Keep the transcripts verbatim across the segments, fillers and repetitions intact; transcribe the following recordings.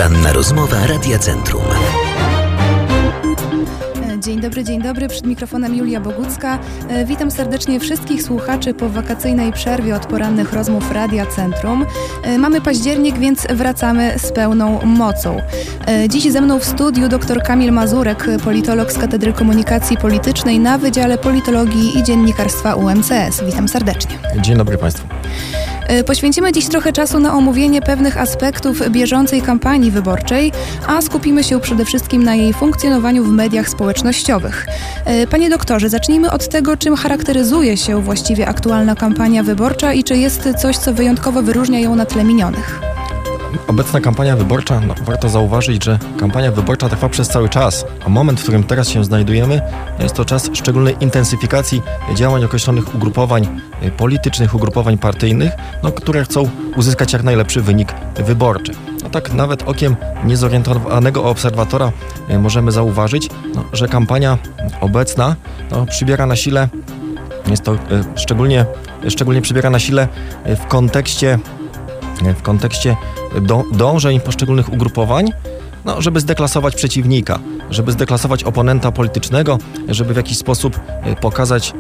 Poranna rozmowa Radia Centrum. Dzień dobry, dzień dobry. Przed mikrofonem Julia Bogucka. Witam serdecznie wszystkich słuchaczy po wakacyjnej przerwie od porannych rozmów Radia Centrum. Mamy październik, więc wracamy z pełną mocą. Dziś ze mną w studiu dr Kamil Mazurek, politolog z Katedry Komunikacji Politycznej na Wydziale Politologii i Dziennikarstwa U M C S. Witam serdecznie. Dzień dobry Państwu. Poświęcimy dziś trochę czasu na omówienie pewnych aspektów bieżącej kampanii wyborczej, a skupimy się przede wszystkim na jej funkcjonowaniu w mediach społecznościowych. Panie doktorze, zacznijmy od tego, czym charakteryzuje się właściwie aktualna kampania wyborcza i czy jest coś, co wyjątkowo wyróżnia ją na tle minionych. Obecna kampania wyborcza, no, warto zauważyć, że kampania wyborcza trwa przez cały czas, a moment, w którym teraz się znajdujemy, jest to czas szczególnej intensyfikacji działań określonych ugrupowań politycznych, ugrupowań partyjnych, no, które chcą uzyskać jak najlepszy wynik wyborczy. No tak nawet okiem niezorientowanego obserwatora możemy zauważyć, no, że kampania obecna no, przybiera na sile, jest to szczególnie, szczególnie przybiera na sile w kontekście w kontekście do, dążeń poszczególnych ugrupowań, no, żeby zdeklasować przeciwnika, żeby zdeklasować oponenta politycznego, żeby w jakiś sposób pokazać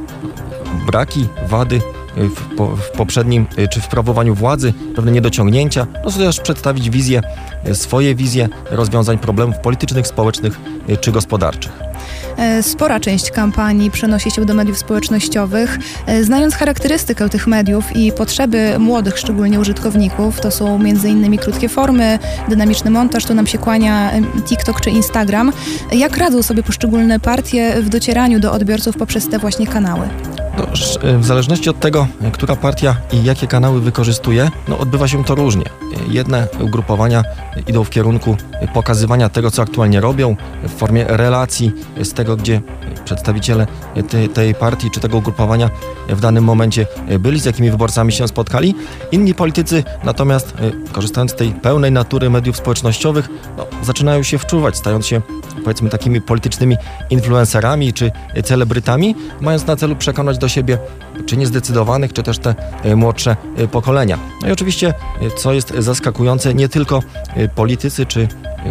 braki, wady w, po, w poprzednim czy w sprawowaniu władzy, pewne niedociągnięcia, no to też przedstawić wizję, swoje wizje rozwiązań problemów politycznych, społecznych czy gospodarczych. Spora część kampanii przenosi się do mediów społecznościowych. Znając charakterystykę tych mediów i potrzeby młodych, szczególnie użytkowników, to są między innymi krótkie formy, dynamiczny montaż, tu nam się kłania TikTok czy Instagram. Jak radzą sobie poszczególne partie w docieraniu do odbiorców poprzez te właśnie kanały? No, w zależności od tego, która partia i jakie kanały wykorzystuje, no, odbywa się to różnie. Jedne ugrupowania idą w kierunku pokazywania tego, co aktualnie robią, w formie relacji z tego, gdzie przedstawiciele tej, tej partii czy tego ugrupowania w danym momencie byli, z jakimi wyborcami się spotkali. Inni politycy natomiast, korzystając z tej pełnej natury mediów społecznościowych, no, zaczynają się wczuwać, stając się, powiedzmy, takimi politycznymi influencerami czy celebrytami, mając na celu przekonać do siebie czy niezdecydowanych, czy też te młodsze pokolenia. No i oczywiście, co jest zaskakujące, nie tylko politycy czy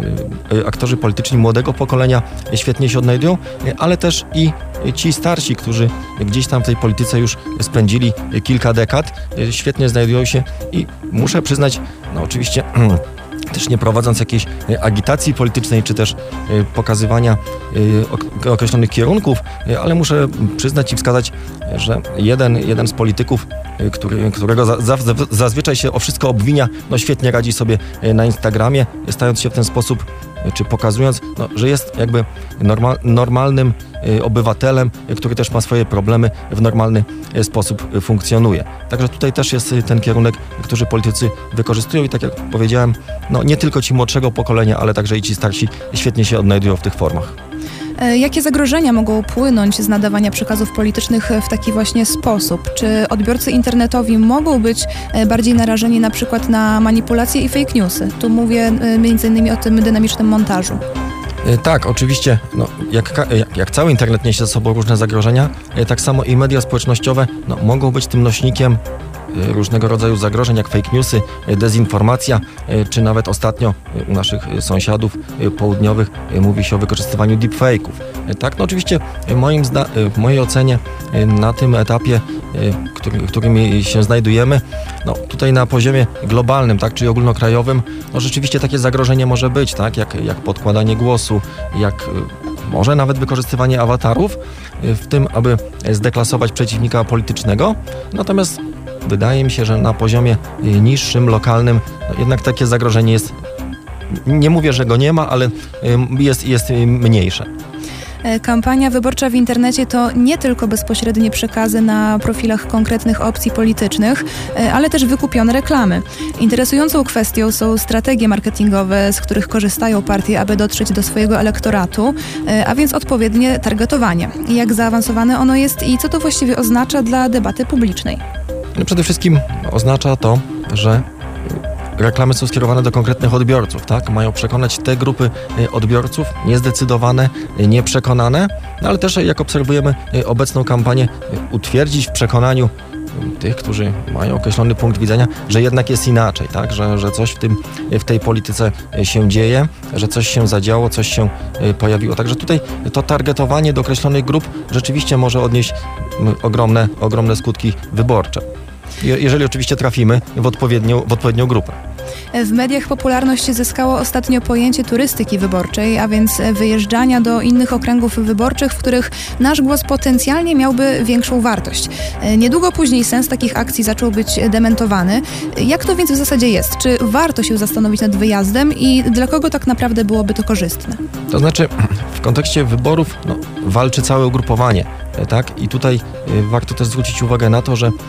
aktorzy polityczni młodego pokolenia świetnie się odnajdują, ale też i ci starsi, którzy gdzieś tam w tej polityce już spędzili kilka dekad, świetnie znajdują się i muszę przyznać, no oczywiście też nie prowadząc jakiejś agitacji politycznej, czy też pokazywania określonych kierunków, ale muszę przyznać i wskazać, że jeden, jeden z polityków, który, którego za, za, zazwyczaj się o wszystko obwinia, no świetnie radzi sobie na Instagramie, stając się w ten sposób, czy pokazując, no, że jest jakby normal, normalnym obywatelem, który też ma swoje problemy, w normalny sposób funkcjonuje. Także tutaj też jest ten kierunek, który politycy wykorzystują i tak jak powiedziałem, no nie tylko ci młodszego pokolenia, ale także i ci starsi świetnie się odnajdują w tych formach. Jakie zagrożenia mogą płynąć z nadawania przekazów politycznych w taki właśnie sposób? Czy odbiorcy internetowi mogą być bardziej narażeni na przykład na manipulacje i fake newsy? Tu mówię między innymi o tym dynamicznym montażu. Tak, oczywiście, no, jak, jak, jak cały internet niesie ze sobą różne zagrożenia, tak samo i media społecznościowe no, mogą być tym nośnikiem różnego rodzaju zagrożeń, jak fake newsy, dezinformacja, czy nawet ostatnio u naszych sąsiadów południowych mówi się o wykorzystywaniu deepfake'ów. Tak, no oczywiście moim zda- w mojej ocenie na tym etapie, który, w którym się znajdujemy, no tutaj na poziomie globalnym, tak, czyli ogólnokrajowym, no rzeczywiście takie zagrożenie może być, tak, jak, jak podkładanie głosu, jak może nawet wykorzystywanie awatarów w tym, aby zdeklasować przeciwnika politycznego. Natomiast wydaje mi się, że na poziomie niższym, lokalnym, no jednak takie zagrożenie jest, nie mówię, że go nie ma, ale jest, jest mniejsze. Kampania wyborcza w internecie to nie tylko bezpośrednie przekazy na profilach konkretnych opcji politycznych, ale też wykupione reklamy. Interesującą kwestią są strategie marketingowe, z których korzystają partie, aby dotrzeć do swojego elektoratu, a więc odpowiednie targetowanie. Jak zaawansowane ono jest i co to właściwie oznacza dla debaty publicznej? No przede wszystkim oznacza to, że reklamy są skierowane do konkretnych odbiorców, tak? Mają przekonać te grupy odbiorców niezdecydowane, nieprzekonane, no ale też jak obserwujemy obecną kampanię, utwierdzić w przekonaniu tych, którzy mają określony punkt widzenia, że jednak jest inaczej, tak? że, że coś w, tym, w tej polityce się dzieje, że coś się zadziało, coś się pojawiło. Także tutaj to targetowanie do określonych grup rzeczywiście może odnieść ogromne, ogromne skutki wyborcze. Jeżeli oczywiście trafimy w odpowiednią, w odpowiednią grupę. W mediach popularność zyskało ostatnio pojęcie turystyki wyborczej, a więc wyjeżdżania do innych okręgów wyborczych, w których nasz głos potencjalnie miałby większą wartość. Niedługo później sens takich akcji zaczął być dementowany. Jak to więc w zasadzie jest? Czy warto się zastanowić nad wyjazdem i dla kogo tak naprawdę byłoby to korzystne? To znaczy, w kontekście wyborów no, walczy całe ugrupowanie, tak? I tutaj y, warto też zwrócić uwagę na to, że y,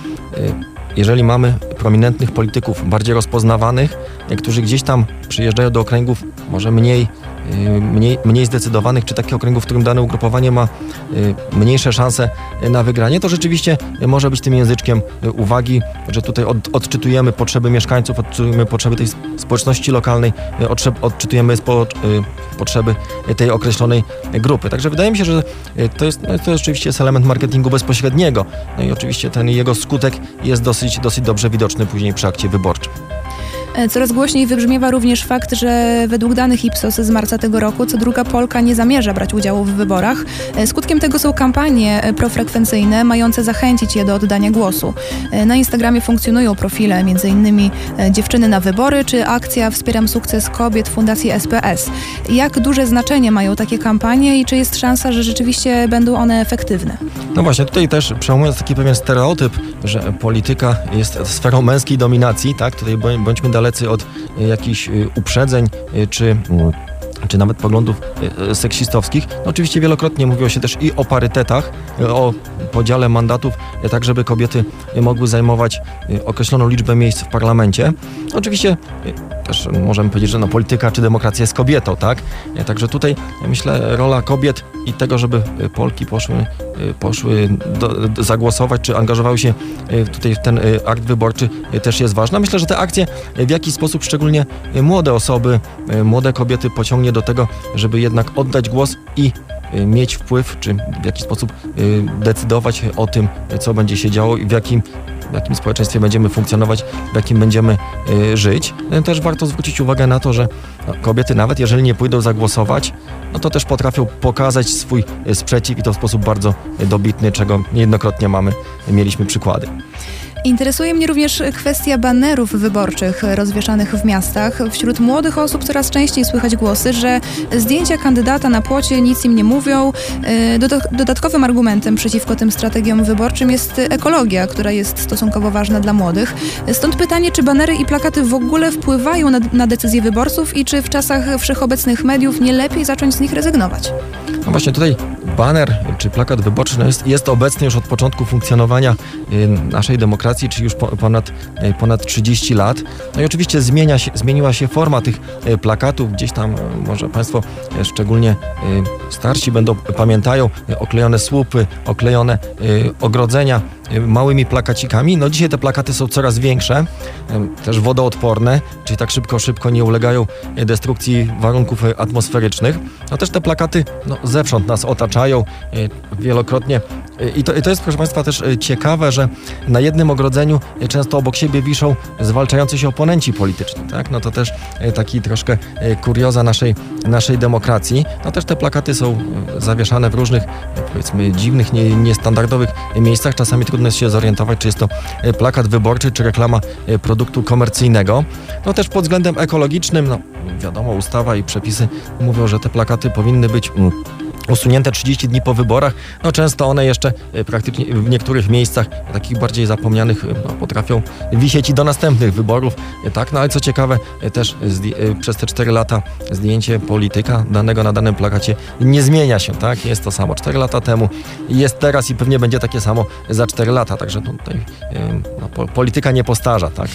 jeżeli mamy prominentnych polityków, bardziej rozpoznawanych, którzy gdzieś tam przyjeżdżają do okręgów może mniej, mniej, mniej zdecydowanych, czy takich okręgów, w którym dane ugrupowanie ma mniejsze szanse na wygranie, to rzeczywiście może być tym języczkiem uwagi, że tutaj od, odczytujemy potrzeby mieszkańców, odczytujemy potrzeby tej społeczności lokalnej, odczytujemy spo, potrzeby tej określonej grupy. Także wydaje mi się, że to jest, no to rzeczywiście jest element marketingu bezpośredniego. No i oczywiście ten jego skutek jest dosyć, dosyć dobrze widoczny później przy akcie wyborczym. Coraz głośniej wybrzmiewa również fakt, że według danych Ipsos z marca tego roku co druga Polka nie zamierza brać udziału w wyborach. Skutkiem tego są kampanie profrekwencyjne mające zachęcić je do oddania głosu. Na Instagramie funkcjonują profile m.in. Dziewczyny na wybory czy akcja Wspieram sukces kobiet Fundacji S P S. Jak duże znaczenie mają takie kampanie i czy jest szansa, że rzeczywiście będą one efektywne? No właśnie, tutaj też przełamując taki pewien stereotyp, że polityka jest sferą męskiej dominacji, tak? Tutaj bądźmy dalecy od jakichś uprzedzeń czy czy nawet poglądów seksistowskich. No oczywiście wielokrotnie mówiło się też i o parytetach, o podziale mandatów, tak żeby kobiety mogły zajmować określoną liczbę miejsc w parlamencie. Oczywiście też możemy powiedzieć, że no, polityka czy demokracja jest kobietą, tak? Także tutaj myślę rola kobiet i tego, żeby Polki poszły, poszły do, do, zagłosować, czy angażowały się tutaj w ten akt wyborczy też jest ważna. Myślę, że te akcje w jakiś sposób szczególnie młode osoby, młode kobiety pociągnie do tego, żeby jednak oddać głos i mieć wpływ, czy w jakiś sposób decydować o tym, co będzie się działo i w jakim w jakim społeczeństwie będziemy funkcjonować, w jakim będziemy y, żyć. Też warto zwrócić uwagę na to, że no, kobiety nawet jeżeli nie pójdą zagłosować, no to też potrafią pokazać swój sprzeciw i to w sposób bardzo dobitny, czego niejednokrotnie mamy, mieliśmy przykłady. Interesuje mnie również kwestia banerów wyborczych rozwieszanych w miastach. Wśród młodych osób coraz częściej słychać głosy, że zdjęcia kandydata na płocie nic im nie mówią. Dodatkowym argumentem przeciwko tym strategiom wyborczym jest ekologia, która jest stosunkowo ważna dla młodych. Stąd pytanie, czy banery i plakaty w ogóle wpływają na, na decyzje wyborców i czy w czasach wszechobecnych mediów nie lepiej zacząć z nich rezygnować? No właśnie tutaj baner czy plakat wyborczy no jest, jest obecny już od początku funkcjonowania y, naszej demokracji, czyli już po, ponad, y, ponad trzydzieści lat. No i oczywiście zmienia się, zmieniła się forma tych y, plakatów. Gdzieś tam y, może Państwo y, szczególnie y, starsi będą pamiętają y, oklejone słupy, oklejone y, ogrodzenia y, małymi plakacikami. No dzisiaj te plakaty są coraz większe, y, też wodoodporne, czyli tak szybko, szybko nie ulegają y, destrukcji warunków y, atmosferycznych. No też te plakaty no, zewsząd nas otaczają wielokrotnie. I to, i to jest, proszę Państwa, też ciekawe, że na jednym ogrodzeniu często obok siebie wiszą zwalczający się oponenci polityczni. Tak? No to też taki troszkę kurioza naszej, naszej demokracji. No też te plakaty są zawieszane w różnych, powiedzmy, dziwnych, nie, niestandardowych miejscach. Czasami trudno jest się zorientować, czy jest to plakat wyborczy, czy reklama produktu komercyjnego. No też pod względem ekologicznym, no wiadomo, ustawa i przepisy mówią, że te plakaty powinny być usunięte trzydzieści dni po wyborach. No często one jeszcze praktycznie w niektórych miejscach, takich bardziej zapomnianych, no, potrafią wisieć i do następnych wyborów. Tak, no ale co ciekawe, też zdj- przez te cztery lata zdjęcie polityka danego na danym plakacie nie zmienia się, tak? Jest to samo cztery lata temu, jest teraz i pewnie będzie takie samo za cztery lata, także tutaj no, polityka nie postarza, tak?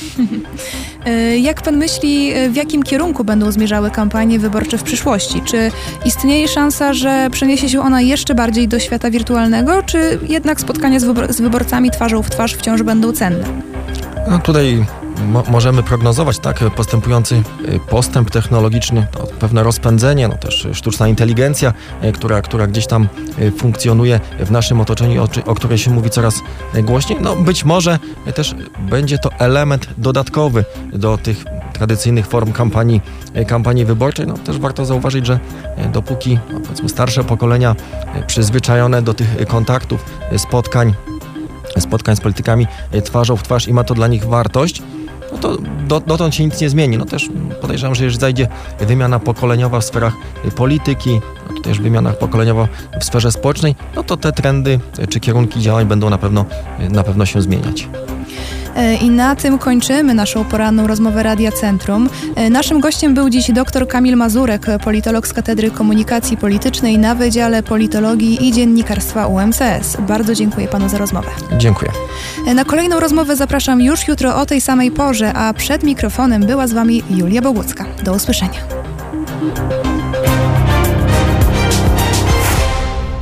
Jak pan myśli, w jakim kierunku będą zmierzały kampanie wyborcze w przyszłości? Czy istnieje szansa, że przeniesie się ona jeszcze bardziej do świata wirtualnego, czy jednak spotkania z, wybor- z wyborcami twarzą w twarz wciąż będą cenne? No tutaj mo- możemy prognozować, tak, postępujący postęp technologiczny, to pewne rozpędzenie, no też sztuczna inteligencja, która, która gdzieś tam funkcjonuje w naszym otoczeniu, o, o której się mówi coraz głośniej. No być może też będzie to element dodatkowy do tych tradycyjnych form kampanii, kampanii wyborczej. No też warto zauważyć, że dopóki no, powiedzmy starsze pokolenia przyzwyczajone do tych kontaktów, spotkań, spotkań z politykami twarzą w twarz i ma to dla nich wartość, no to do, dotąd się nic nie zmieni. No też podejrzewam, że jeżeli zajdzie wymiana pokoleniowa w sferach polityki, no to też wymiana pokoleniowa w sferze społecznej, no to te trendy czy kierunki działań będą na pewno, na pewno się zmieniać. I na tym kończymy naszą poranną rozmowę Radia Centrum. Naszym gościem był dziś dr Kamil Mazurek, politolog z Katedry Komunikacji Politycznej na Wydziale Politologii i Dziennikarstwa U M C S. bardzo dziękuję panu za rozmowę. Dziękuję. Na kolejną rozmowę zapraszam już jutro o tej samej porze, a przed mikrofonem była z wami Julia Bogucka. Do usłyszenia.